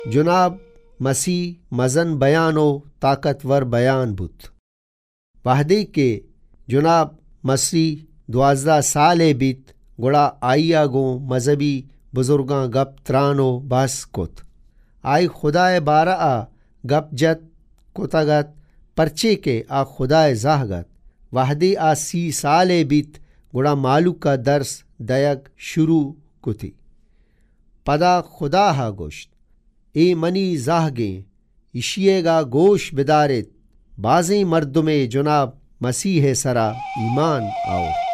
जनाब मसीह मजन बयानो ताकतवर बयान बुत। वाहदे के जनाब मसीह 12 साले बीत गुड़ा आइया गो मजहबी बुजुर्गां गप त्रानो बस कुत। आई खुदाए बारा गप जत कुतगत परचे के आ खुदाए जाहगत। वाहदे 30 साले बीत गुड़ा मालू का दर्स दयग शुरू कुती। पदा खुदा हा गोश्त ए मनी जाहगे इशिएगा गोश बिदारित बाज़ी मर्दुमे जनाब मसीह सरा ईमान आओ।